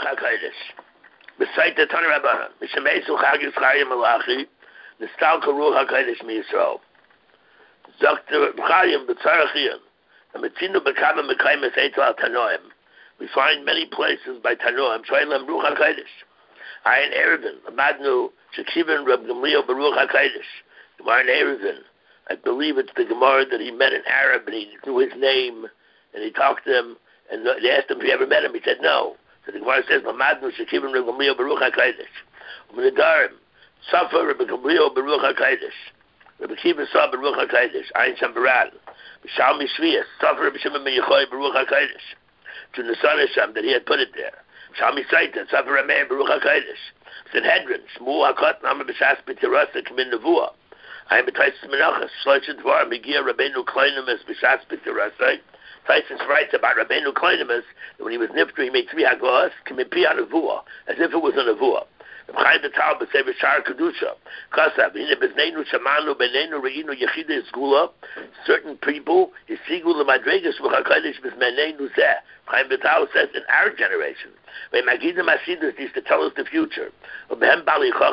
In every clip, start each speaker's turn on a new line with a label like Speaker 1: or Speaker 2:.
Speaker 1: HaKodesh. Beside the Tana Rabbanan. Mishamesu Chagis Chayim Malachi. Nistalka Ruach HaKodesh MiYisrael. Dr. Chayim B'tzarachian. Ametinu B'kama Mekayim Eseitu Al Tanoim. We find many places by Tanoim. Shoylem Ruach HaKodesh. Ayin Erevin. Amadnu Shekivin Reb Gamliel B'Ruach HaKodesh. Gemara in Erevin. I believe it's the Gemara that he met an Arab and he knew his name and he talked to him and they asked him if he ever met him. He said no. So the Gemara says, Mamadnu Shekivin Reb Gamliel B'Ruach HaKodesh. U'Menedarim. Safa Reb Gamliel B'Ruach HaKodesh. Reb Kiva Sa B'Ruach HaKodesh. Ayin Shambaral. B'Shalmi Shviyas. Safa Reb Shimon Ben Yechoy B'Ruach HaKodesh. To the Sonesham that he had put it there. Shalmi Saita. Safa Rameh B'Ruach HaKodesh. Sanhedrin. Shmuel HaKot Nama B'Shas B'Tirasa K'min Nevuah. I am a Taisus Menachas, Shloshim Dvar, Megia Rabbeinu Kleinimus, B'Shas B'Tirasai. Taisus writes about Rabbeinu Kleinimus that when he was nifter, he made 3 hagahas, K'mipi HaNevuah, as if it was a Nevuah. Chaim Betal B'Sever Shar Kedusha, Kasav, Hine B'Zneinu Shamanu B'Neinu Re'inu Yechida Esgula, certain people, Yesigu L'Madregas V'Chakodesh B'Zmeneinu Zeh. Chaim Betal says in our generation, when Magidim Asidus used to tell us the future, some of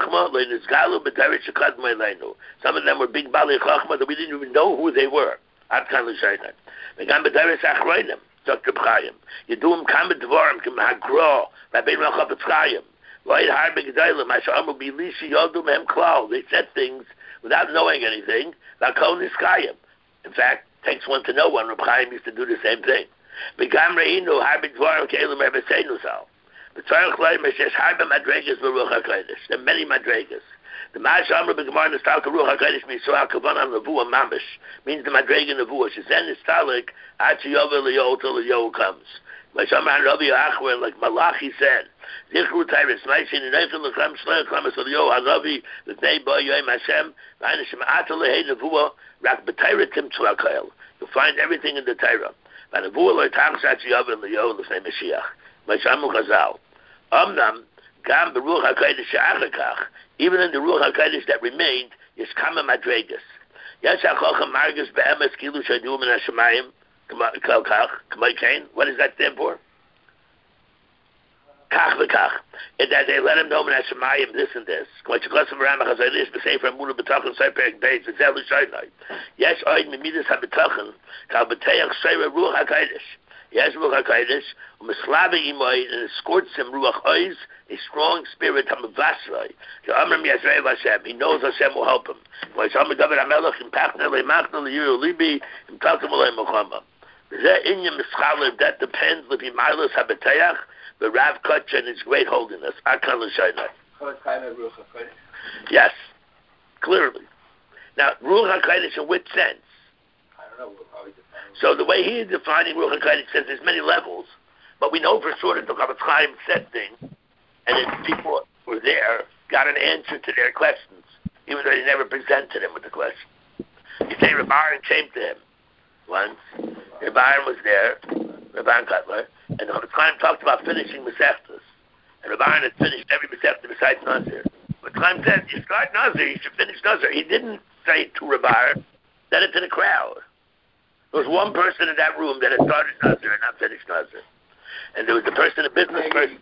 Speaker 1: them were big Bali Chachma that we didn't even know who they were. Dr. B'Chaim. Yedum Kam B'Dvarim Kim Hagra, Rabbeinu Chafetz Chaim. They said things without knowing anything. In fact, it takes one to know one. Reb Chaim used to do the same thing. There are many madregas. The Masham Reb Gemara Nistalka Ruach HaKodesh Miyisrael Kavanah Nevuah Mamish means the madrega Nevuah. She said Nistalik Ad Sheyovel Leyo till Leyo comes. Mashaman Rabbi Achwer, like Malachi said, Zichru Tyrus, Maishin, and Nathan Lechem Shleich Klamas Leyo Haravi, the Nei Bo Yoim Hashem, Vainishim Ataleh Nevuah, Rak B'Tayratim Tzlakael. You'll find everything in the Torah. Vanevuah Lo Tachs Ad Sheyovel Leyo L'Fnei Mashiach. Mashamu Chazal. Amnam Gam B'Ruach HaKodesh She'achakach. Even in the Ruach HaKodesh that remained, is Kama Madregas. Yes HaChochem Margas Be'emes Kilu Shadu Min HaShemayim. What does that stand for? Kach v'kach. And that they let him know that Shemayim this and this. Yes, oid mimidas habitachon kal b'teach sheira ruach hakodesh. Yes, ruach hakodesh u'mislavi imoy and it escorts him ruach ois, a strong spirit hamavasrei. He knows Hashem will help him. That depends if he milas habeteach, the Rav Kutcha and his great holiness. Yes, clearly. Now, Ruach HaKodesh in which sense?
Speaker 2: I don't know. We'll probably define it.
Speaker 1: So the way he is defining Ruach HaKodesh says there's many levels, but we know for sure that the Chafetz Chaim said things, and then people who were there got an answer to their questions, even though they never presented him with the question. You say Reb Aaron came to him once. Reb Aaron was there, Reb Aaron Kotler, and the Chafetz Chaim talked about finishing Masechtas. And Reb Aaron had finished every Masechta besides Nazir. But Chaim said, you start Nazir, you should finish Nazir. He didn't say it to Reb Aaron, said it to the crowd. There was one person in that room that had started Nazir and not finished Nazir. And there was a person, a business person.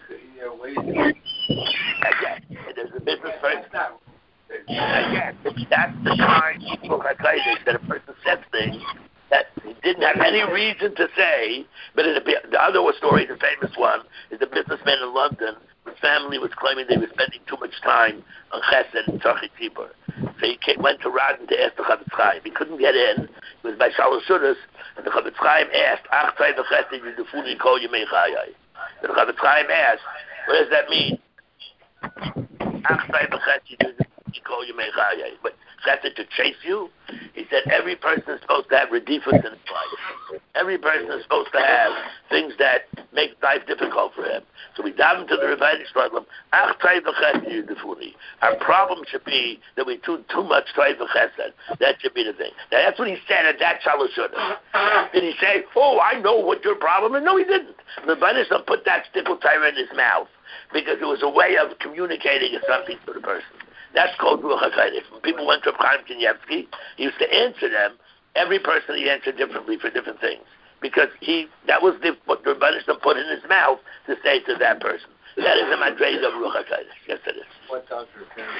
Speaker 1: Again, there's a business person. Again, that's the kind of that a person says things that he didn't have any reason to say, but the other story, the famous one, is the businessman in London whose family was claiming they were spending too much time on Chesed and Tzachit Tzibur. So he went to Radin to ask the Chafetz Chaim. He couldn't get in. It was by Shalosh Shudas, and the Chafetz Chaim asked, Ach Tzai V'Chesed Yudufuni Kol Yemei Chayai. The Chafetz Chaim asked, what does that mean? Ach Tzai V'Chesed Yudufuni Kol Yemei Chayai. But Chesed to chase you? He said every person is supposed to have redifus in his life. Every person is supposed to have things that make life difficult for him. So we dive into the Rebbeinu Shalom. Ach Tzai V'Chesed Yudufuni. Our problem should be that we do too much Tzai V'Chesed. That should be the thing. Now that's what he said at that Shalosh Shudas. Did he say, oh, I know what your problem is? No, he didn't. The Rebbeinu Shalom put that stickle tire in his mouth because it was a way of communicating something to the person. That's called Ruach HaKodesh. When people went to Chaim Kanievsky, he used to answer them. Every person he answered differently for different things. because that was what the Rebbeinu Shalom put in his mouth to say to that person. That is a madrega of Ruach HaKodesh. Yes, it is.
Speaker 2: What Dr. Perry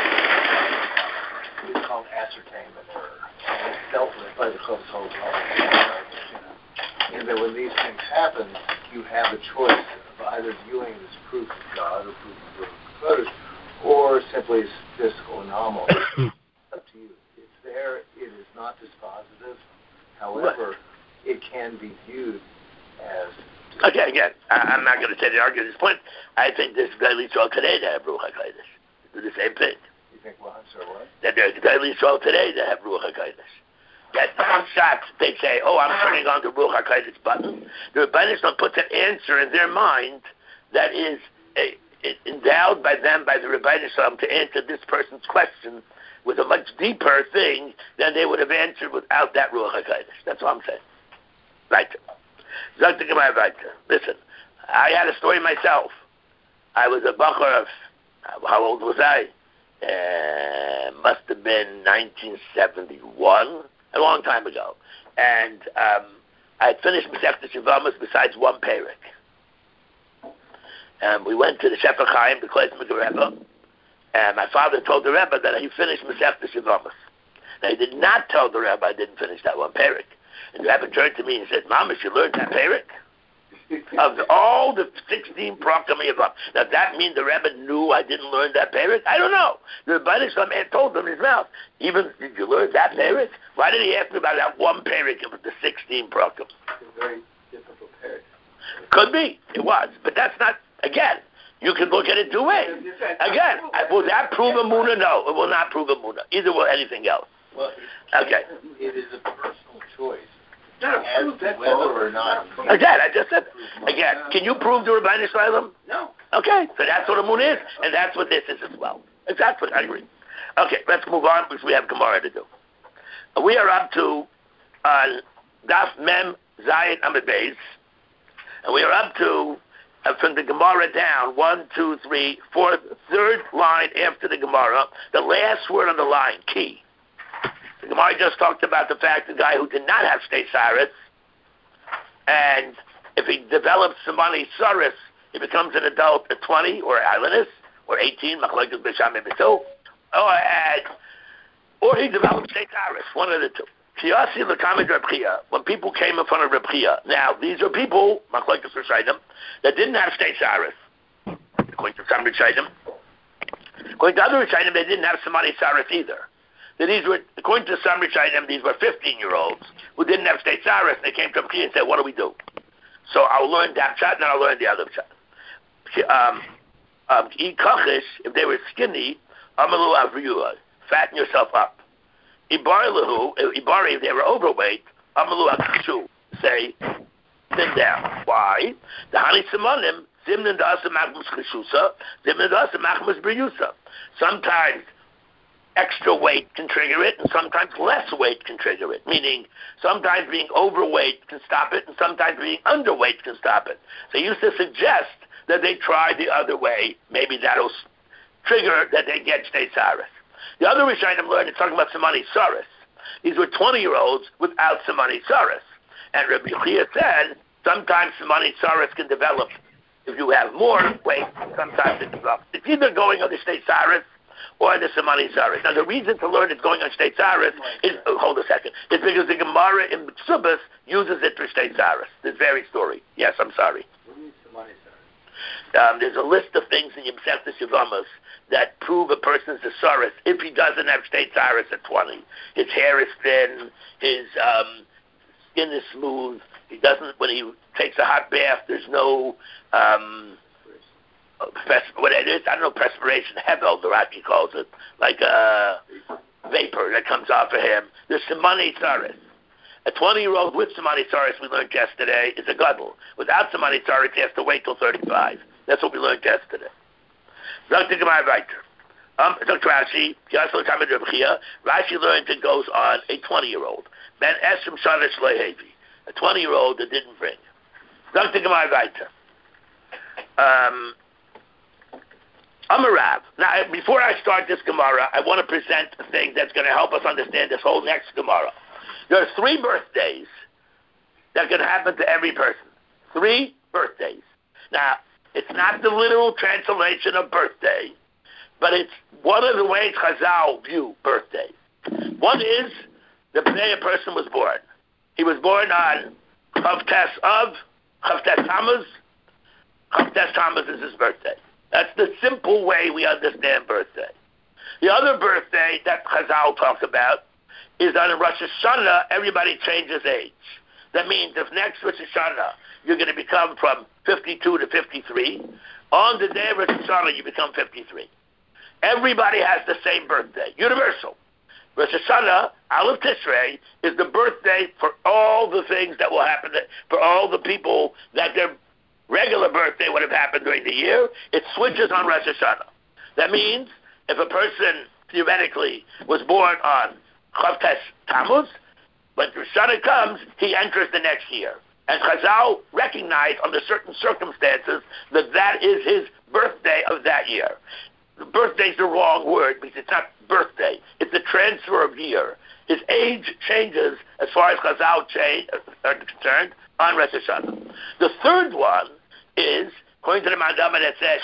Speaker 2: is called ascertainment error. And it's dealt with by the Chosol. And that when these things happen, you have a choice of either viewing it as proof of God or proof of Ruach HaKodesh, or simply as physical anomaly. It's up to you. It's there. It is not dispositive. However, it can be viewed as...
Speaker 1: Okay, again, I'm not going to say the argument at this point. I think this Gdolei Yisrael today to have Ruach HaKodesh. Do the same thing.
Speaker 2: You think, well, I'm sorry, what?
Speaker 1: That there's Gdolei Yisrael today to have Ruach HaKodesh. That some shots, they say, I'm turning on the Ruach HaKodesh button. The Rebbeinu Shalom puts an answer in their mind that is endowed by them, by the Rebbeinu Shalom, to answer this person's question with a much deeper thing than they would have answered without that Ruach HaKodesh. That's what I'm saying. Right. Listen, I had a story myself. I was a bacher of, how old was I? Must have been 1971, a long time ago. And I had finished Masechtas Yevamos besides one Perek. And we went to the Shefer Chaim, the Kleismiker Rebbe, and my father told the Rebbe that he finished Masechtas Yevamos. Now, he did not tell the Rebbe I didn't finish that one Perek. And the Rebbe turned to me and said, Mama, you learned that Perek? Of all the 16 Prakim Yevamos. Now, that mean the Rebbe knew I didn't learn that Perek? I don't know. The Rebbe told him in his mouth, did you learn that Perek? Why did he ask me about that one Perek of the 16 Prakim?
Speaker 2: It's a very difficult Perek.
Speaker 1: Could be. It was. But that's not, again, you can look at it two ways. Again, will that prove a Muna? No, it will not prove a Muna. Either will anything else.
Speaker 2: Well,
Speaker 1: okay.
Speaker 2: It is a personal choice. As to whether or not...
Speaker 1: Again, I just said, again, can you prove the Rebbeinu Shalom?
Speaker 2: No.
Speaker 1: Okay, so that's what a moon is, and that's what this is as well. Exactly, I agree. Okay, let's move on because we have Gemara to do. We are up to Daf Mem Zayin Amud Beis, and we are up to, from the Gemara down, 1, 2, 3, 4, third line after the Gemara, the last word on the line, key. The Gemara just talked about the fact the guy who did not have state Cyrus, and if he develops some money Cyrus, he becomes an adult at 20 or islandess or 18, or he develops state Cyrus, one of the two. When people came in front of Reb Chia, now these are people that didn't have state Cyrus. According to some Rishonim, according to other Rishonim, they didn't have Samani Cyrus either. These were, according to some Rishonim, these were 15-year-olds who didn't have state Cyrus, and they came to Reb and said, what do we do? So I'll learn that shot, and then I'll learn the other shot. If they were skinny, Amalu Avriyua, fatten yourself up. Ibari, if they were overweight, Amalu Akshu, say, thin down. Why? The Hani Simonim, Zimnan Dasa Machmus Kishusa, Zimnan Dasa Machmus Briyusa. Sometimes extra weight can trigger it, and sometimes less weight can trigger it. Meaning, sometimes being overweight can stop it, and sometimes being underweight can stop it. So he used to suggest that they try the other way. Maybe that'll trigger that they get state Cyrus. The other Rishonim learned, it's talking about Samani Cyrus. These were 20-year-olds without Samani Cyrus. And Rabbi Chia said, sometimes Samani Cyrus can develop if you have more weight, sometimes it develops. It's either going on the state Cyrus or the Samani Cyrus. Now, the reason to learn it's going on state Cyrus is, hold a second, it's because the Gemara in Subas uses it for state Cyrus. This very story. Yes, I'm sorry.
Speaker 2: What do you mean Samani Cyrus?
Speaker 1: There's a list of things in Yemsechtas Yevamos that prove a person's a Cyrus if he doesn't have state Cyrus at 20. His hair is thin, his skin is smooth, he doesn't, when he takes a hot bath, there's no, what it is, I don't know, perspiration, Hevel, the Rocky calls it, like a vapor that comes off of him. There's Samani Cyrus. A 20-year-old with Samani Cyrus, we learned yesterday, is a gadol. Without Samani Cyrus, he has to wait till 35. That's what we learned yesterday. Dr. Rashi, Rashi learned it goes on a 20-year-old. Ben Esrim Shalish Lehevi, a 20-year-old that didn't bring. Dr. Gemara Vaita. Amarav. Now, before I start this Gemara, I want to present a thing that's going to help us understand this whole next Gemara. There are 3 birthdays that can happen to every person. 3 birthdays. Now, it's not the literal translation of birthday, but it's one of the ways Chazal view birthday. One is the day a person was born. He was born on Chavtes Tammuz. Chavtes Tammuz is his birthday. That's the simple way we understand birthday. The other birthday that Chazal talks about is on Rosh Hashanah, everybody changes age. That means if next Rosh Hashanah you're going to become from 52 to 53, on the day of Rosh Hashanah you become 53. Everybody has the same birthday, universal. Rosh Hashanah, Aleph Tishrei, is the birthday for all the things that will happen, for all the people that their regular birthday would have happened during the year. It switches on Rosh Hashanah. That means if a person theoretically was born on Chavtes Tammuz, when Rosh Hashanah comes, he enters the next year. And Chazal recognized under certain circumstances that that is his birthday of that year. Birthday is the wrong word because it's not birthday. It's a transfer of year. His age changes as far as Chazal are concerned on Rosh Hashanah. The third one is, according to the Mandama that says,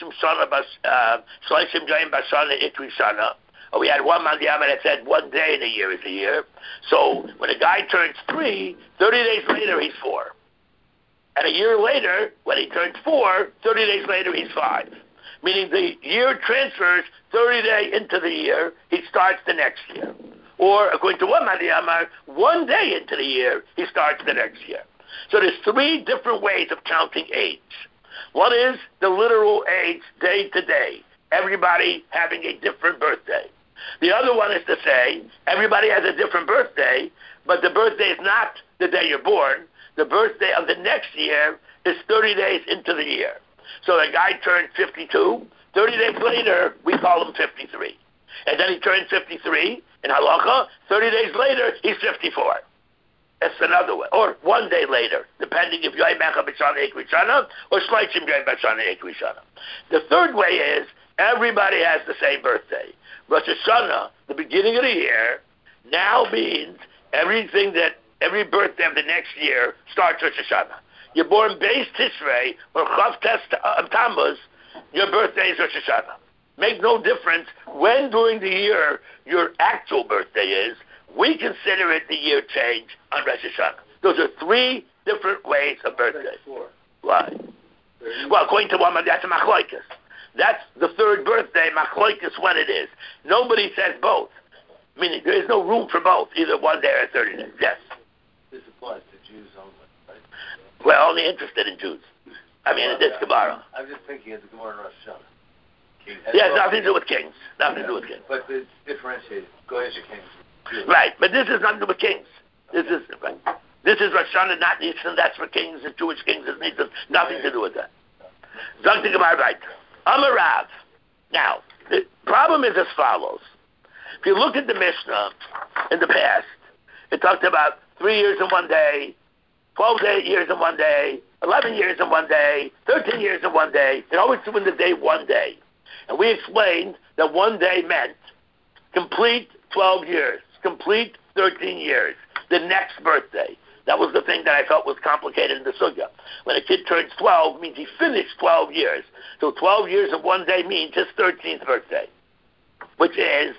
Speaker 1: Shloshim Joim Bashana Ikri Shana. We had one Mandama that said 1 day in a year is a year. So when a guy turns 3, 30 days later he's 4. And a year later, when he turns 4, 30 days later he's 5. Meaning the year transfers 30 days into the year, he starts the next year. Or, according to one Mandiyamar, 1 day into the year, he starts the next year. So there's 3 different ways of counting age. One is the literal age, day to day. Everybody having a different birthday. The other one is to say, everybody has a different birthday, but the birthday is not the day you're born. The birthday of the next year is 30 days into the year. So the guy turned 52. 30 days later, we call him 53. And then he turned 53 in Halacha. 30 days later, he's 54. That's another way. Or 1 day later, depending if Yoim Echad B'Shana Ikri Shana or Shloshim Yoim B'Shana Ikri Shana. The third way is everybody has the same birthday. Rosh Hashanah, the beginning of the year, now means every birthday of the next year starts Rosh Hashanah. You're born Beis Tishrei or Chavtes Tammuz, your birthday is Rosh Hashanah. Make no difference when during the year your actual birthday is. We consider it the year change on Rosh Hashanah. Those are 3 different ways of birthday. Why? Well, according to one, that's a machloikas. That's the third birthday, machloikas, when it is. Nobody says both. Meaning there is no room for both, either 1 day or 30 days. Yes.
Speaker 2: This applies to Jews only, right?
Speaker 1: We're only interested in Jews. I mean, in this Gemara.
Speaker 2: I'm just thinking of the Gemara in Rosh Hashanah.
Speaker 1: Yeah, it's nothing to do with kings. Nothing to do with kings.
Speaker 2: But it's differentiated. Goyish kings.
Speaker 1: Right, but this is nothing to do with kings. This is right. This is Rosh Hashanah, not Nisan. That's for kings and Jewish kings. It's Nisan. Nothing to do with that. Zog the Gemara right. Amarav. Now, the problem is as follows. If you look at the Mishnah in the past, it talked about 3 years in 1 day, 12 years in 1 day, 11 years in 1 day, 13 years in 1 day. It always doing the day 1 day. And we explained that 1 day meant complete 12 years, complete 13 years, the next birthday. That was the thing that I felt was complicated in the sugya. When a kid turns 12, it means he finished 12 years. So 12 years in 1 day means his 13th birthday, which is,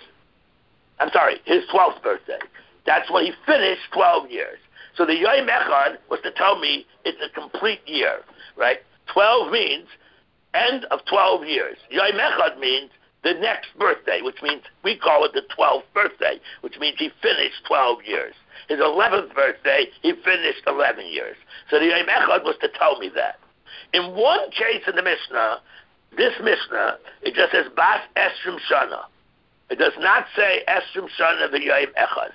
Speaker 1: his 12th birthday. That's when he finished 12 years. So the Yoim Echad was to tell me it's a complete year, right? 12 means end of 12 years. Yoim Echad means the next birthday, which means we call it the 12th birthday, which means he finished 12 years. His 11th birthday, he finished 11 years. So the Yoim Echad was to tell me that. In one case in the Mishnah, this Mishnah, it just says Bas Esrim Shana. It does not say Esrim Shana v'Yoim Echad.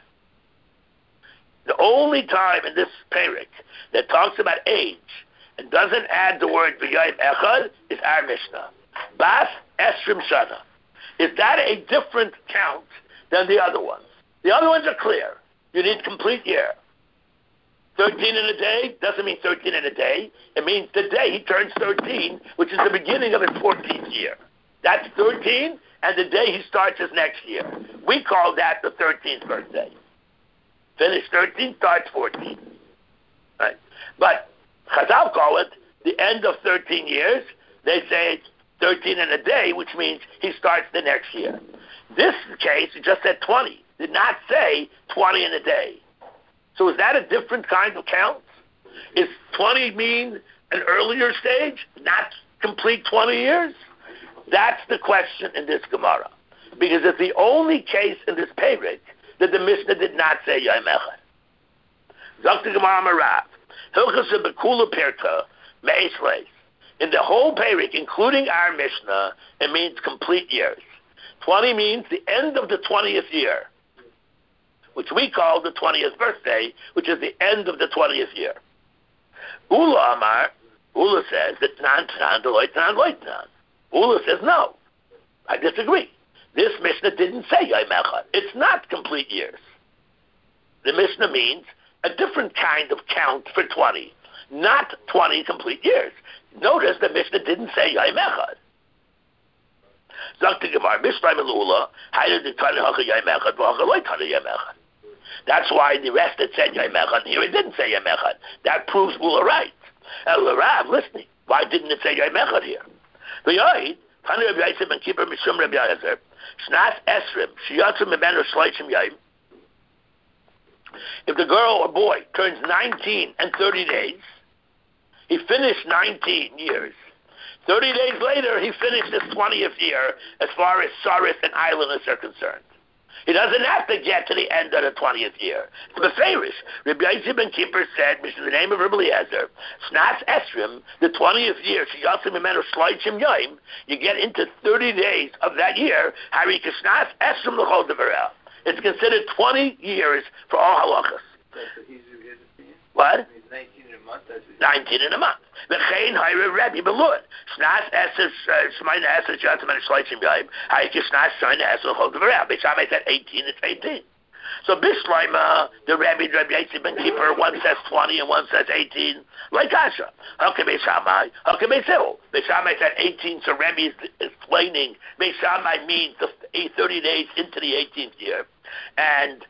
Speaker 1: The only time in this parak that talks about age and doesn't add the word v'Yoim Echad is our Mishnah. Bas Esrim Shana. Is that a different count than the other ones? The other ones are clear. You need complete year. 13 in a day doesn't mean 13 in a day. It means the day he turns 13, which is the beginning of his 14th year. That's 13, and the day he starts his next year. We call that the 13th birthday. Finish 13, starts 14. Right. But Chazal call it the end of 13 years. They say it's 13 and a day, which means he starts the next year. This case, it just said 20. Did not say 20 in a day. So is that a different kind of count? Is 20 mean an earlier stage, not complete 20 years? That's the question in this Gemara. Because it's the only case in this Perek that the Mishnah did not say Yom Echad. Dr. Gemara Marav, Hilchas Bekula Pirka, Meis Reis. In the whole Perek, including our Mishnah, it means complete years. 20 means the end of the 20th year, which we call the 20th birthday, which is the end of the 20th year. Ula Amar, Ula says that Nan Deloitnan Loitnan. Ula says no. I disagree. This Mishnah didn't say Yom Echad. It's not complete years. The Mishnah means a different kind of count for 20, not 20 complete years. Notice the Mishnah didn't say Yom Echad. Zakti Gemar, Mishnah Melula, Hayda de Tana Hacha Yom Echad, Vacha Loy Tana Yom Echad. That's why the rest it said Yom Echad, here it didn't say Yom Echad. That proves Ula right. El Rav, listening, why didn't it say Yom Echad here? The Yoid, Tana Rabbi Yosef and Kippur Mishum Rabbi Yezer, Shnas Esrim, Shiyatzu Mebenu Shleichim Yom. If the girl or boy turns 19 and 30 days, he finished 19 years. 30 days later, he finished his 20th year as far as Saris and islanders are concerned. He doesn't have to get to the end of the 20th year. It's Beferish. Rabbi Yosef ben Kippur said, which is the name of Rabbi Eliezer, Shnas Esrim, the 20th year, Sheyasem Mimenu Shleichim Yom, you get into 30 days of that year, Hari Kishnas Esrim L'chol Devarel. It's considered 20 years for all halachas. What? 19 in a month. V'chein hayre Rebbe belud. Shnas eses shmayna eses yatzim and shleichim yayim. Hayke shnas shmayna eses l'chol devarel. Beishamai said 18. It's 18. So Bishleima, the Rebbe Yosef ben Kippur, one says 20 and one says 18. Like Asha. How can Beishamai? How can Beisil? Beishamai said 18. So Rebbe is explaining Beishamai means the 30 days into the 18th year, and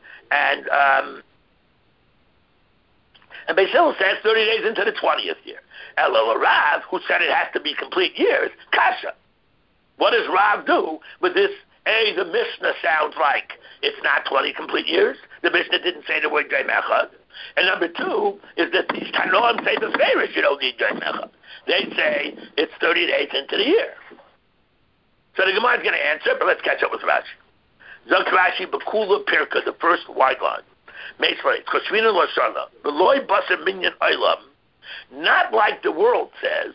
Speaker 1: Basil says 30 days into the 20th year. Elul Rav, who said it has to be complete years, Kasha. What does Rav do with this? A, the Mishnah sounds like it's not 20 complete years. The Mishnah didn't say the word Yom Echad. And number two is that these Tanoim say the favorites you don't need Yom Echad. They say it's 30 days into the year. So the Gemara is going to answer, but let's catch up with Rashi. Zok Rashi, Bekula Pirka, the first wide line. Not like the world says.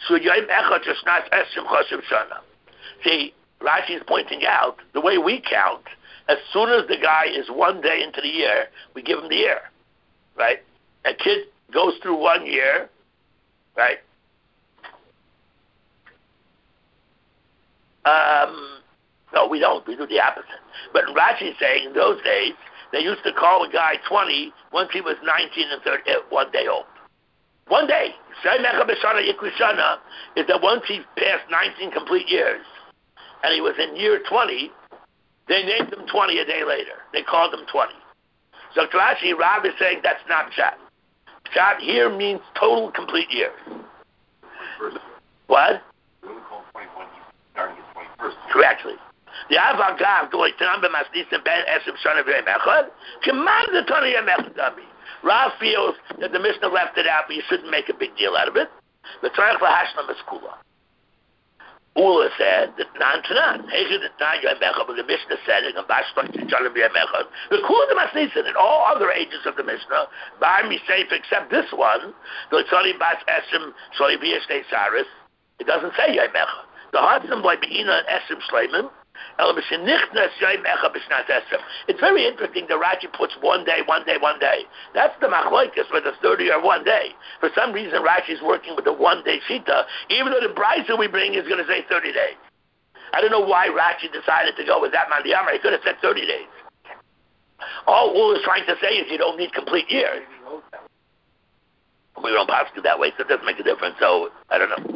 Speaker 1: See, Rashi is pointing out the way we count. As soon as the guy is 1 day into the year, we give him the year, right? A kid goes through 1 year, right? No, we don't. We do the opposite. But Rashi is saying in those days, they used to call a guy 20 once he was 19 and 30, 1 day old. 1 day. Is that once he passed 19 complete years and he was in year 20, they named him 20 a day later. They called him 20. So Rashi, Rav is saying that's not Pshat. Pshat here means total complete years. What? Correctly. The Avagav, Rav feels that the Mishnah left it out, but you shouldn't make a big deal out of it. The Tzarech Lahashlam is Kula. Ula said that non-tanan. But the Mishnah said it, the Kula de Masnisin, in all other ages of the Mishnah, Bar Misef, except this one, the Tzari Bas Esrim, Shoi V'Yeshtei Saris, it doesn't say Yom Echad. The Hatzim by Be'ina and Esrim Shleiman, it's very interesting that Rashi puts 1 day, 1 day, 1 day. That's the machlokes, whether 30 or 1 day. For some reason, Rashi is working with the 1 day shita, even though the brisa we bring is going to say 30 days. I don't know why Rashi decided to go with that Mandiyamar. He could have said 30 days. All Ul is trying to say is you don't need complete years. We don't pass it that way, so it doesn't make a difference. So, I don't know.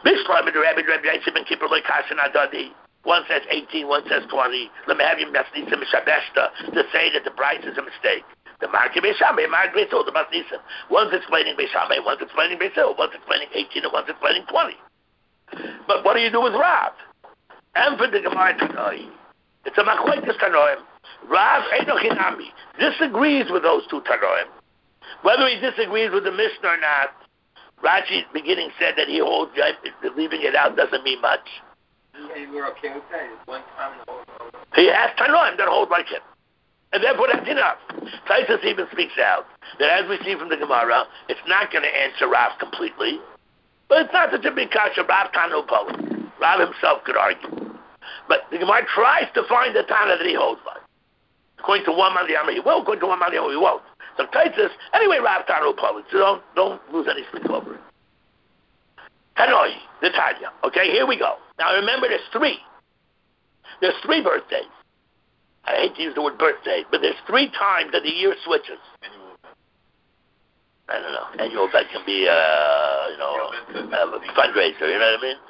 Speaker 1: One says 18, one says 20. Let me have you to say that the price is a mistake. The Marki Beishamay, Marki Beisil, the Masnisim. One's explaining Beishamay, one's explaining Beisil, one's explaining 18, and one's explaining 20. But what do you do with Rav? And for the Gemara Tanoi, it's a Machlekes Tanoim. Rav Einochinami disagrees with those two Tanoim. Whether he disagrees with the Mishnah or not, Rashi beginning said that he holds leaving it out doesn't mean much.
Speaker 3: And we're okay with that? It's one time in the whole.
Speaker 1: He has Tanoim that hold like him. And therefore that's enough. Taisus even speaks out that as we see from the Gemara, it's not going to answer Rav completely. But it's not such a big kasha. Rav Tanu Polo. Rav himself could argue. But the Gemara tries to find the Tana that he holds like. According to one man, the Amr, he will. According to one man, the Amr, he won't. So Taisus, anyway, Rav Tanu Polo. So don't lose any sleep over it. Tanoi, the Tanya. Okay, here we go. Now remember, there's three. There's 3 birthdays. I hate to use the word birthday, but there's 3 times that the year switches. I don't know. Annual event can be, a fundraiser. You know what I mean?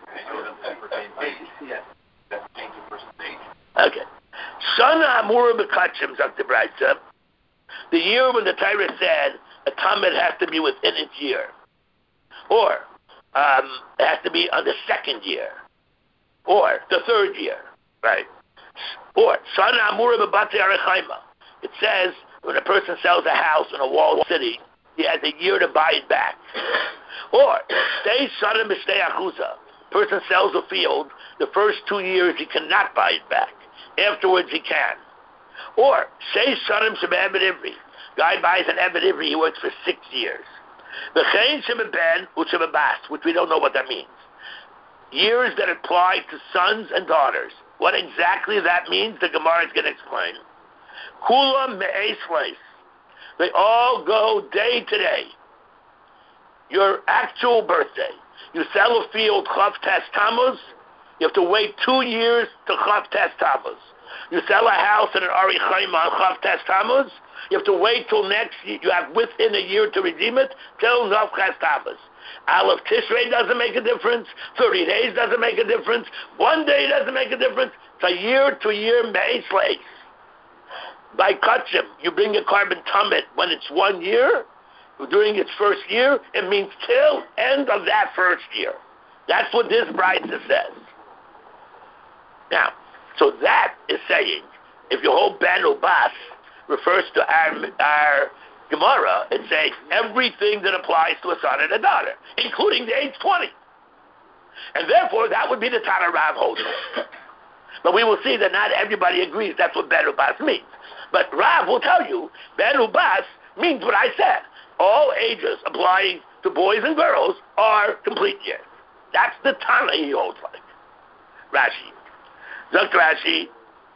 Speaker 1: Okay. Shana Amura B'Kachim Dr. Braitza. The year when the Torah said a Talmud has to be within its year, or it has to be on the 2nd year, or the 3rd year, right? Or Shana Amura B'Batei Arechaima. It says when a person sells a house in a walled city, he has a year to buy it back. Or Stay Shana B'Shtei Achuza. Person sells a field, the first 2 years he cannot buy it back. Afterwards he can. Or Shei Shanim Sheb'Ebed Ivri. Guy buys an Ebed Ivri, he works for 6 years. V'chein Sheb'Ben U'Sheb'Bas, which we don't know what that means. Years that apply to sons and daughters. What exactly that means, the Gemara is going to explain. Kula Me'ez Leis. They all go day to day. Your actual birthday. You sell a field Chav Tes Tammuz, you have to wait 2 years to Chav Tes Tammuz. You sell a house in an Ari Chaim on Chav Tes Tammuz, you have to wait till next year. You have within a year to redeem it till Chav Tes Tammuz. Aleph Tishrei doesn't make a difference. 30 days doesn't make a difference. 1 day doesn't make a difference. It's a year-to-year Me'ez Leis. By Kachim, you bring a carbon tummet when it's 1 year. During its first year, it means till end of that first year. That's what this Braitha says. Now, so that is saying, if you hold Ben or Bas refers to our Gemara, it's saying everything that applies to a son and a daughter, including the age 20. And therefore, that would be the Tana Rav holds. But we will see that not everybody agrees that's what Ben or Bas means. But Rav will tell you, Ben or Bas means what I said. All ages applying to boys and girls are complete years. That's the Tana he holds like. Rashi. Dr. Rashi,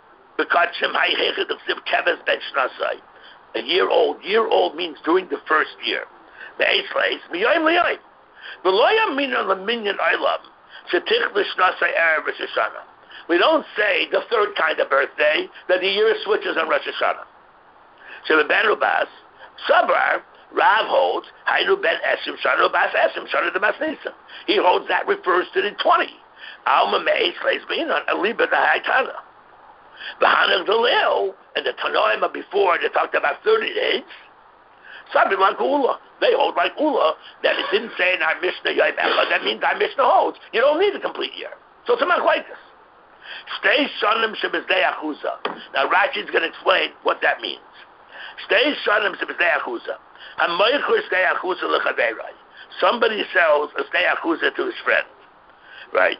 Speaker 1: a year old. Year old means during the first year. We don't say the 3rd kind of birthday, that the year switches on Rosh Hashanah. So the Ben Rubas, Sabar, Rav holds, Hayru Ben Esim Shana Bas Esim Shana the Masnisim. He holds that refers to the 20. Alma Me'ez Leis B'inan, Aliba the Haytana. B'Hanach Daleo, and the Tanoim before, they talked about 30 days. Sabim like Ula. They hold like Ula, that it didn't say in our Mishnah Yom Echad. That means our Mishnah holds. You don't need a complete year. So it's a Machlekes. Stay Shanim Shebezdei Achuza. Now Rashi is going to explain what that means. Stay Shanim Shebezdei Achuza. Somebody sells a stei achuza to his friend, right?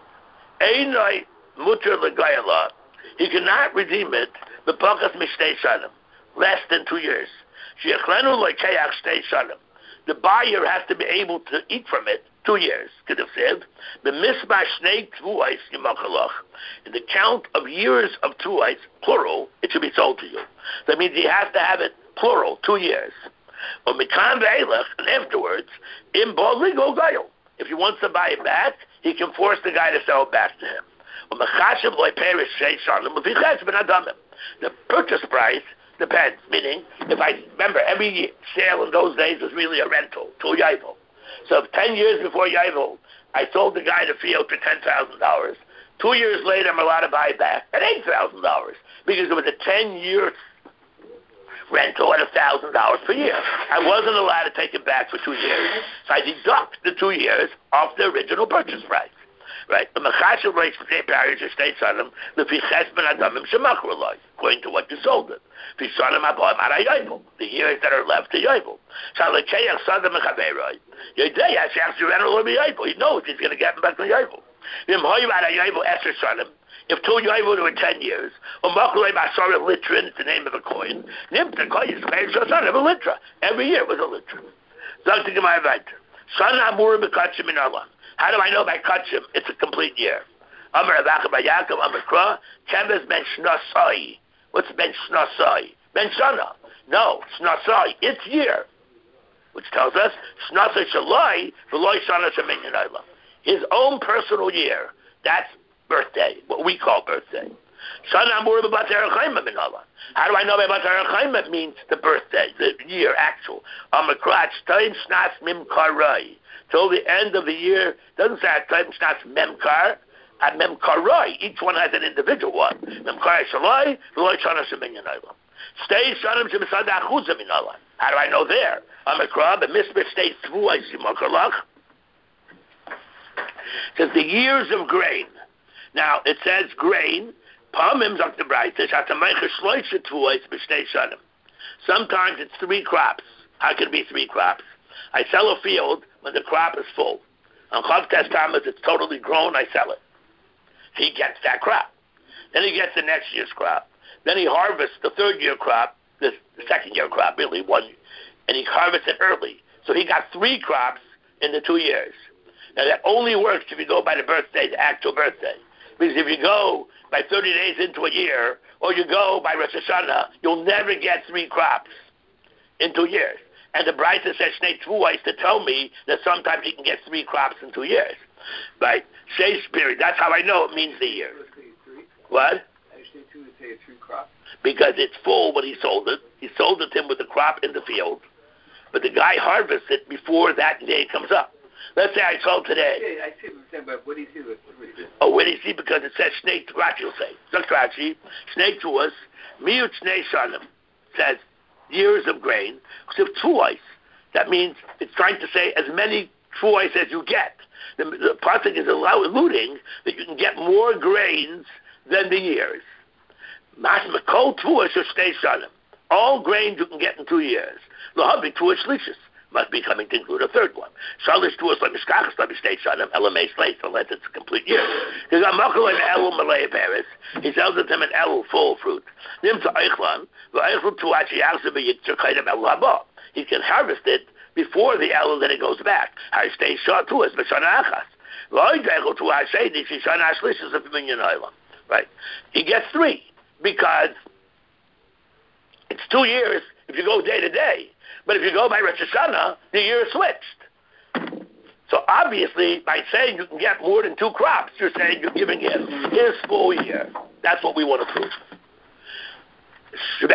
Speaker 1: He cannot redeem it less than 2 years. The buyer has to be able to eat from it 2 years. In the count of years of tuais, plural, it should be sold to you. That means he has to have it plural, 2 years. And afterwards, if he wants to buy it back, he can force the guy to sell it back to him. The purchase price depends, meaning, if I remember, every sale in those days was really a rental, to Yovel. So 10 years before Yovel, I sold the guy the field for $10,000. 2 years later, I'm allowed to buy it back at $8,000 because it was a 10-year rental at $1,000 per year. I wasn't allowed to take it back for 2 years, so I deduct the 2 years off the original purchase price. Right? The Machashav rates for the barriers or states on them, the according to what you sold it. The years that are left to Yovel. He knows he's going to get them back to Yovel. If 2 Yovel were 10 years, Litrin is the name of a coin, every year was a Litrin. How do I know by Kachim it's a complete year? Amar Avacha Bayakam, Amar Kra, Chemes Ben Shnasai. What's Ben Shnasai? Ben Shana. No, Shnasai, it's year. Which tells us, Shnasai Shalai, Veloy Shana Sheminyan Ayla. His own personal year. That's birthday, what we call birthday. Shana Amur B'Bat Erechayim Minala. How do I know about Erechayim? It means the birthday, the year, actual. Amar Kra, Shtein Shnas Mim Karai. Till the end of the year, doesn't say at time starts memkar, at memkaroi. Each one has an individual one. Memkar shaloi, v'loi shana sheminyan aylam. Stay shanim shemesad achuzah min aylam. How do I know there? Amikra, the misbah stay tvuay simakalach. Says the years of grain. Now it says grain. Pamim zok the brayta shatamaycha shloisha tvuay b'shtei shanim. Sometimes it's 3 crops. How can it be 3 crops? I sell a field when the crop is full. On Chav Tes Tammuz, it's totally grown, I sell it. He gets that crop. Then he gets the next year's crop. Then he harvests the 3rd year crop, the 2nd year crop, really, and he harvests it early. So he got 3 crops in the 2 years. Now that only works if you go by the birthday, the actual birthday. Because if you go by 30 days into a year, or you go by Rosh Hashanah, you'll never get 3 crops in 2 years. And the Brisa says Shnei Tvuos to tell me that sometimes you can get 3 crops in 2 years. Right? Shakespeare, that's how I know it means the year. What? Because it's full when he sold it. He sold it to him with the crop in the field. But the guy harvests it before that day comes up. Let's say I sold today.
Speaker 3: Yeah, I see what you're saying, but what do you see with 3?
Speaker 1: Oh, what do you see? Because it says Shnei Rashi will say. Zok Rashi, Shnei Tvuos, Miyut Shnei Shanim. Says years of grain. So tvuos, that means it's trying to say as many tvuos as you get. The pasuk is alluding that you can get more grains than the years. Masmakol tvuos or stay shanim. All grains you can get in 2 years. Lahabi tvuos shlishis must be coming to include a 3rd one. Shalish tvuos lemishkachas lemistay shanim elamei slates unless it's a complete year. Because amakol and elul malay paris. He sells it to him an elul full of fruit. Nimtza eichlan. He can harvest it before the elul, then it goes back. I stay short to us, right? He gets 3 because it's 2 years if you go day to day. But if you go by Rosh Hashanah, the year is switched. So obviously, by saying you can get more than 2 crops, you're saying you're giving him his full year. That's what we want to prove. 6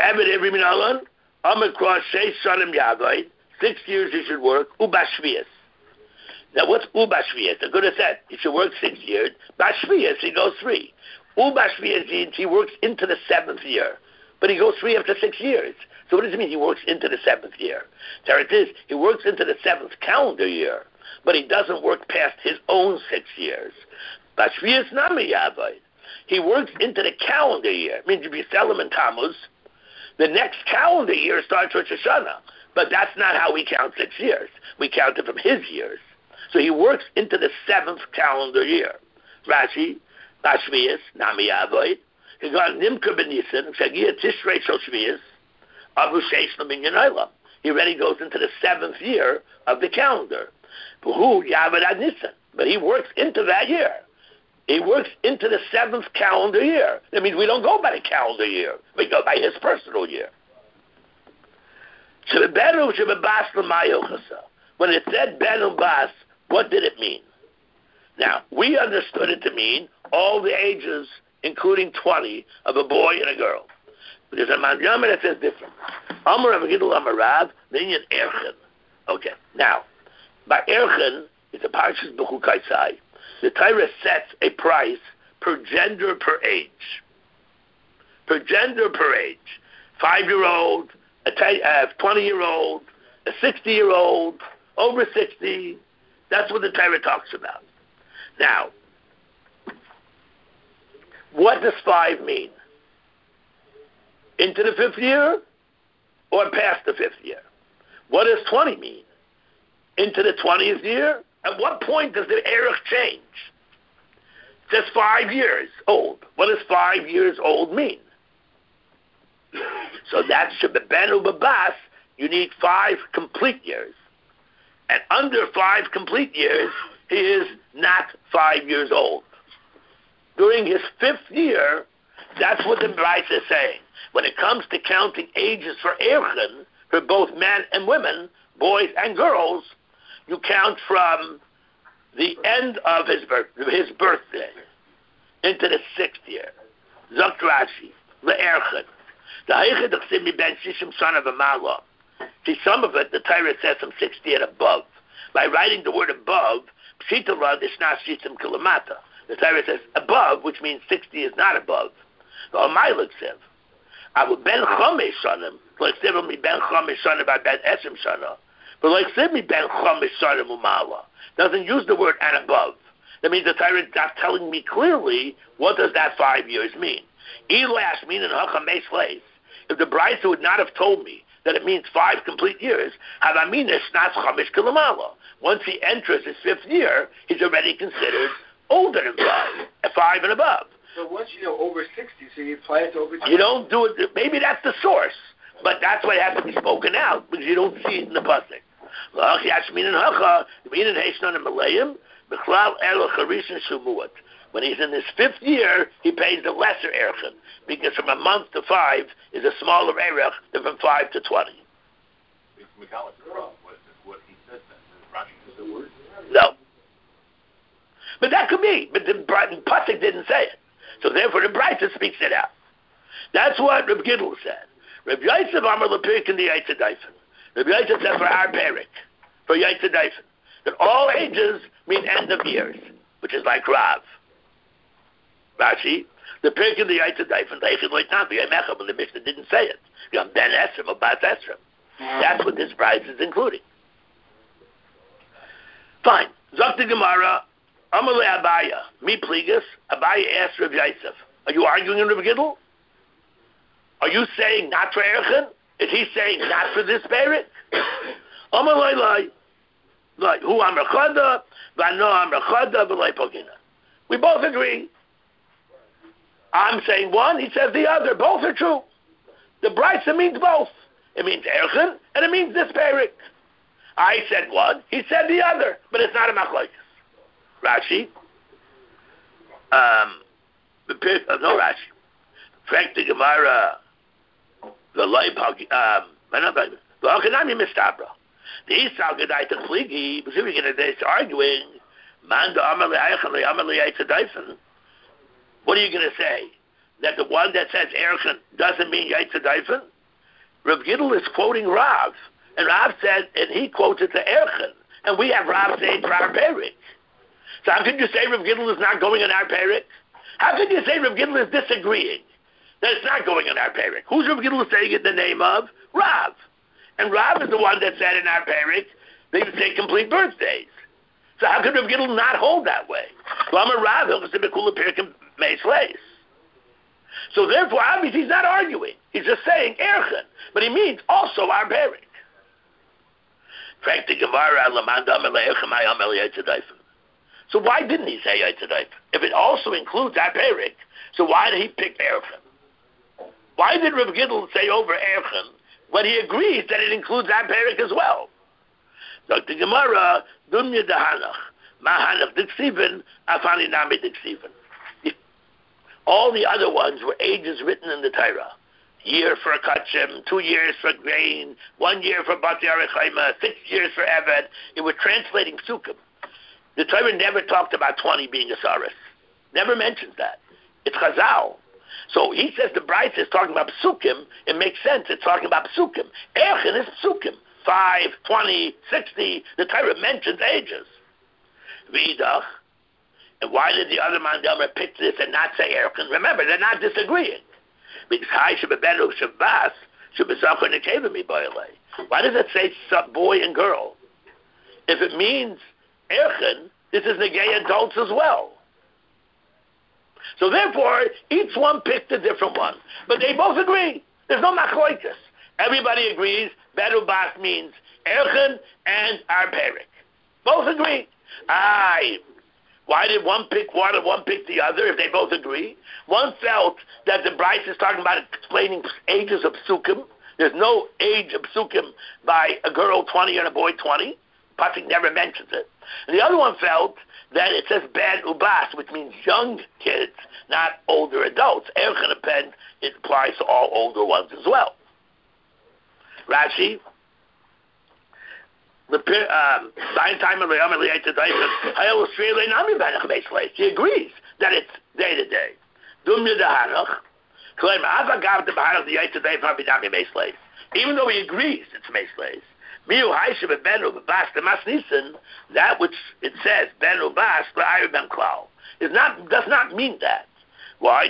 Speaker 1: years you should work. Ubashvias. Now what's Ubashvias? The good has said he should work 6 years. Bashvias he goes 3. Ubashvias means he works into the 7th year, but he goes 3 after 6 years. So what does it mean? He works into the 7th year. There it is. He works into the 7th calendar year, but he doesn't work past his own 6 years. Bashvias nami yavai. He works into the calendar year. It means if you sell him in Tammuz, the next calendar year starts Rosh Hashanah. But that's not how we count 6 years. We count it from his years. So he works into the 7th calendar year. Rashi, Bashvias, Nami Avoid. He got Nimka Benisan, Shagia Tishrei Shel Shvias, Avu Sheish Laminyan Eilam. He already goes into the 7th year of the calendar. Who Yavad Ad Nisan. But he works into that year. He works into the 7th calendar year. That means we don't go by the calendar year. We go by his personal year. When it said Ben and Bas, what did it mean? Now, we understood it to mean all the ages, including 20, of a boy and a girl. But there's a Mandyama that says different. Amar Avagidul Amarav, Minyan Erchen. Okay, now, by Erchen, it's a Parshas B'chukaisai. The Torah sets a price per gender per age. Per gender per age. 5-year-old, a 20-year-old, a 60-year-old, over 60. That's what the Torah talks about. Now, what does 5 mean? Into the 5th year or past the 5th year? What does 20 mean? Into the 20th year? At what point does the erech change? Just 5 years old. What does 5 years old mean? So that's Shebebenu Babas, you need 5 complete years. And under 5 complete years, he is not 5 years old. During his 5th year, that's what the Bryce is saying. When it comes to counting ages for Erchen, for both men and women, boys and girls, you count from the end of his birthday into the 6th year. Zokt Rashi, le'erchen. The Heiche d'chsimi ben shishim shana v'mala. See, some of it, the Torah says from 60 and above. By writing the word above, pshita la dishna shishim kilamata. The Torah says above, which means 60 is not above. The Almailuk says, "Avu ben chomesh shanim, like said me ben chomesh shanim by ben esrim shana, but like said me ben chomesh shanim umala." Doesn't use the word and above. That means the Torah is not telling me clearly what does that 5 years mean. Elash meaning hachamesh place. If the Brisa would not have told me that it means 5 complete years, havamina shnaz chomesh kilamala. Once he enters his 5th year, he's already considered older than 5 and above.
Speaker 3: So once you know over 60, so you apply it to over 20.
Speaker 1: You don't do it. Maybe that's the source, but that's why it has to be spoken out because you don't see it in the pasuk. When he's in his 5th year, he pays the lesser erchen because from a month to 5 is a smaller erech than from 5 to 20.
Speaker 4: It's Megalit what he says then. Rashi uses the word?
Speaker 1: No. But that could be. But the pasuk didn't say it. So therefore the Brisa speaks it out. That's what Reb Gidl said. Reb Yosef Amar Lepik in the Yaitze Daifen. Reb Yosef said for our perik, for Yaitze Daifen, that all ages mean end of years, which is like Rav. Rashi, the perik in the Yaitze Daifen, the Mishnah didn't say it. You have Ben Esrim or Bas Esrim. That's what this Brisa is including. Fine. Zakti Gemara, Amalei Abaya, mi pligas. Abaya asked Reb Yosef, "Are you arguing in Reb Gidl? Are you saying not for Erchen? Is he saying not for this perik?" Amalei lai, hu amrachada, v'ano amrachada v'lei pogina. We both agree. I'm saying one, he says the other. Both are true. The Brisa means both. It means Erchen and it means this perik. I said one, he said the other, but it's not a machlokes. Rashi, no Rashi. Frank the Gemara, the Leipag, the Achanami Mistabra. The Esau Gedai to Kligi, because we're going to arguing, Manda Amalei Eichan, Amalei Yaitze Daifen. What are you going to say? That the one that says Erchen doesn't mean Yaitze Daifen? Rav Gidl is quoting Rav, and Rav said, and he quotes it to Erchen, and we have Rav saying for our perik. So how could you say Rav Gidl is not going on our perik? How could you say Rav Gidl is disagreeing that it's not going on our perik? Who's Rav Gidl saying it in the name of? Rav. And Rav is the one that said in our perik they would say complete birthdays. So how could Rav Gidl not hold that way? So therefore, obviously, he's not arguing. He's just saying Erchen, but he means also our perik. So why didn't he say Yaitze Daifen? If it also includes our perik, so why did he pick Erchen? Why did Rav Gidl say over Erchen when he agrees that it includes our perik as well? Dr. Gemara, Dunya Dahanach, Mahanach Diksiven, Afani Nami Diksiven. All the other ones were ages written in the Torah. Year for Kachim, 2 years for grain, 1 year for Bat Yarechaima, 6 years for Eved. It was translating Sukkim. The Torah never talked about 20 being a Saris. Never mentions that. It's Chazal. So he says the Brisa is talking about Psukim. It makes sense. It's talking about Psukim. Erchen is Psukim. 5, 20, 60. The Torah mentions ages. Vidach. And why did the other Mandelmer pick this and not say Erchen? Remember, they're not disagreeing. Because Hai Shebebenu Shabbos, Why does it say boy and girl? If it means erchen, this is negay adults as well. So therefore, each one picked a different one. But they both agree. There's no machloikas. Everybody agrees ben ubas means erchen and our perik. Both agree. Why did one pick one and one pick the other if they both agree? One felt that the Bryce is talking about explaining ages of psukim. There's no age of psukim by a girl 20 and a boy 20. Pasuk never mentions it. And the other one felt that it says ben ubas, which means young kids, not older adults. Erchen and pen, it applies to all older ones as well. Rashi, he agrees that it's day to day. Even though he agrees it's meslays. That which it says ben ubas ben klal does not mean that. Why?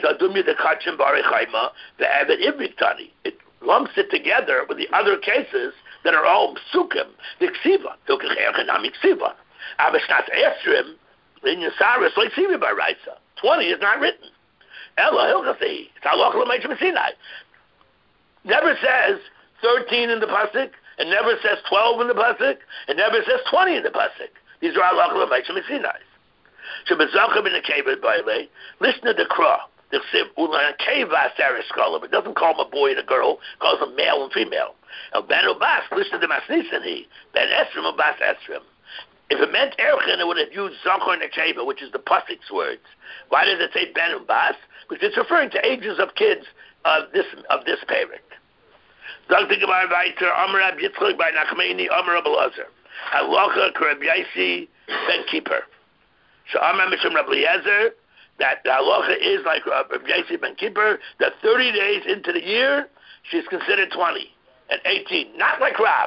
Speaker 1: It lumps it together with the other cases that are all psukim. The ksiva, erchenami ksiva. Aveshnas esrim in Yasaris like sivi by Raisa. 20 is not written. Ella hilchasi. It's halach l'meishim Sinai. Never says 13 in the pasuk. It never says 12 in the pasuk. It never says 20 in the pasuk. These are halach l'meishim Sinai. Shebezachem in the keva by lay. Listen to the krah. The siv ulan keva saris scholar. It doesn't call them a boy and a girl. It calls them male and female. Ben ubas, listen to Masnisan he. Ben esrim ubas esrim. If it meant erchen, it would have used zachor nekeva, which is the pasuk's words. Why does it say ben ubas? Because it's referring to ages of kids of this parak. Dr. Gemara Vayter, Amar Rab Yitzchak by Nachmani, Amar Rab Elazar. Halacha Rab Yaisi ben Kippur. So Amar Mishum Rab Eliezer, that the halacha is like Rab Yaisi ben Kippur, that 30 days into the year, she's considered 20. And 18, not like Rav.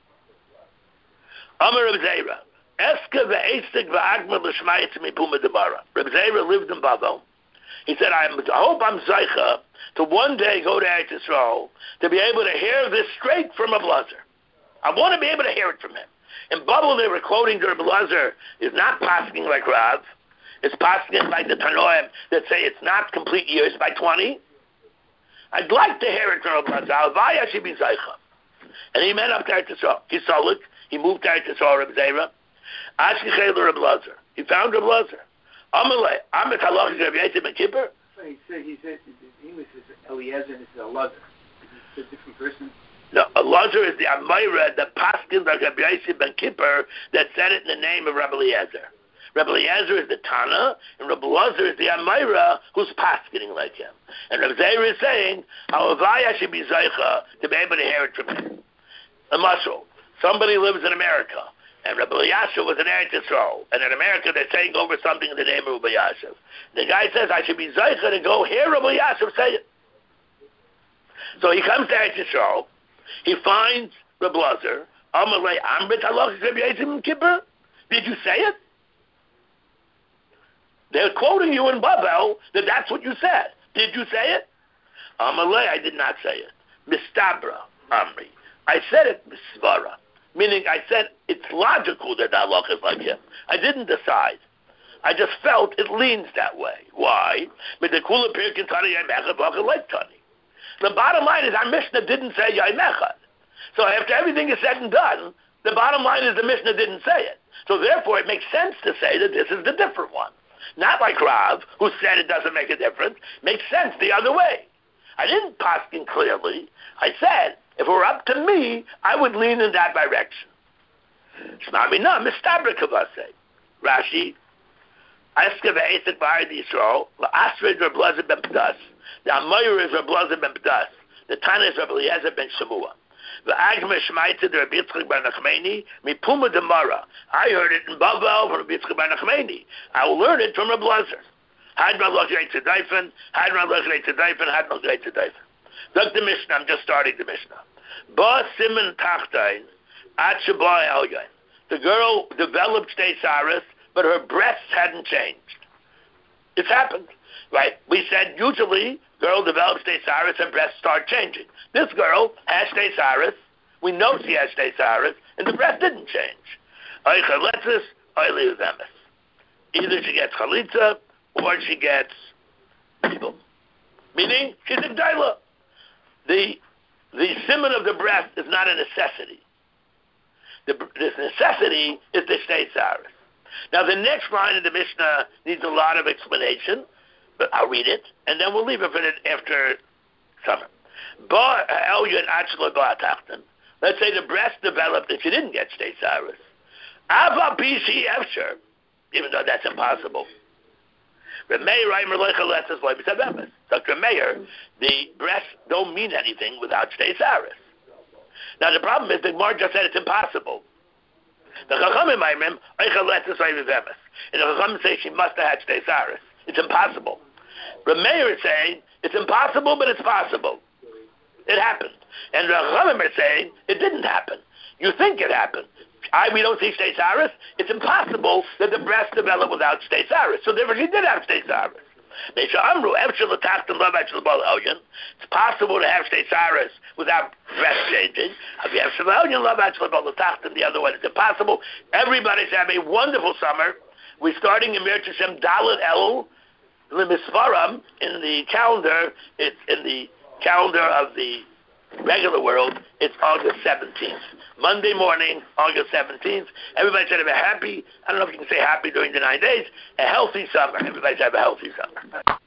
Speaker 1: Amar Reb Zera, Eska ve'esek ve'agma l'shmayetz mipuma demara. Reb Zera lived in Bavel. He said, I hope I'm zeicha to one day go to Eretz Yisrael to be able to hear this straight from a blazer. I want to be able to hear it from him. In Bavel, they were quoting the blazer is not passing like Rav. It's passing like the Tanoim that say it's not complete years by 20. I'd like to hear it from Rabbi Alvaya should be Zaycha. And he went up to Eretz Yisrael. He saw it. He moved to Eretz Yisrael, Rabbi Zera. Ashkichel Rabbi Lazar. He found Rabbi Lazar. Amalei. Amit halach Rabbi Yosef ben Kippur.
Speaker 3: He said in English it's Eliezer and it's Elazar. It's a different person.
Speaker 1: No, Elazar is the Amayra, the paskin like Rabbi Yosef ben Kippur that said it in the name of Rabbi Eliezer. Rabbi Eliezer is the Tana, and Rabbi Elazar is the Amayra who's paskening like him. And Rabbi Zera is saying, how Avaya should be Zaycha to be able to hear it from him. A muscle. Somebody lives in America, and Rabbi Yashiv was in Eretz Yisrael, and in America they're saying over something in the name of Rabbi Yashiv. The guy says, I should be Zaycha to go hear Rabbi Yashiv say it. So he comes to Eretz Yisrael, he finds Rabbi Elazar, Amalei Amrit Halach Rabbi Yosef ben Kippur. Did you say it? They're quoting you in Babel that that's what you said. Did you say it? Amalei, I did not say it. Mistabra, Amri. I said it, Misvara. Meaning I said it's logical that halach is like him. I didn't decide. I just felt it leans that way. Why? The bottom line is our Mishnah didn't say Yaimechad. So after everything is said and done, the bottom line is the Mishnah didn't say it. So therefore it makes sense to say that this is the different one. Not like Rav, who said it doesn't make a difference. Makes sense the other way. I didn't paskin clearly. I said, if it were up to me, I would lean in that direction. Shmamina, mistabra kavase. Rashi, Aska ve'esek b'Eretz Yisrael, la'asred Reb Elazar ben Pdas. The Amayur is Reb Elazar ben Pdas. The Tana is Reb Eliezer ben Shemua. V'agma shmaitza de Rabbi Yitzchak bar Nachmani, mipuma demara. I heard it in Bavel from Rabbi Yitzchak bar Nachmani. I will learn it from Reb Elazar. Hadran lochrei tzedaifen, hadran lochrei tzedaifen, hadran lochrei tzedaifen. Look the Mishnah, I'm just starting the Mishnah. Ba simen tachtain, at shabai elyain. The girl developed Steisaris, but her breasts hadn't changed. It's happened, right? We said usually girl develops Steisaris and breasts start changing. This girl has Steisaris. We know she has Steisaris, and the breast didn't change. Either she gets chalitza or she gets evil. Meaning, she's a gdaila. The siman of the breast is not a necessity. This necessity is the Steisaris. Now, the next line of the Mishnah needs a lot of explanation, but I'll read it, and then we'll leave it for after summer. Let's say the breast developed and she didn't get Steisaris. Even though that's impossible. Dr. Meir, the breasts don't mean anything without Steisaris. Now the problem is the Gemara just said it's impossible. The Chachamim and the Chachamim say she must have had Steisaris. It's impossible. But Meir is saying it's impossible, but it's possible. It happened. And the Chachamim are saying it didn't happen. You think it happened. We don't see Steisaris. It's impossible that the breast developed without Steisaris. So therefore she did have Steisaris. It's possible to have Steisaris without breast changing. The other one is impossible. Everybody's having a wonderful summer. We're starting in Mirch Hashem Dalet El Limisfaram in the calendar. It's in the calendar of the regular world. It's August 17th. Monday morning, August 17th. Everybody's going to be happy. I don't know if you can say happy during the 9 days. A healthy summer. Everybody's have a healthy summer.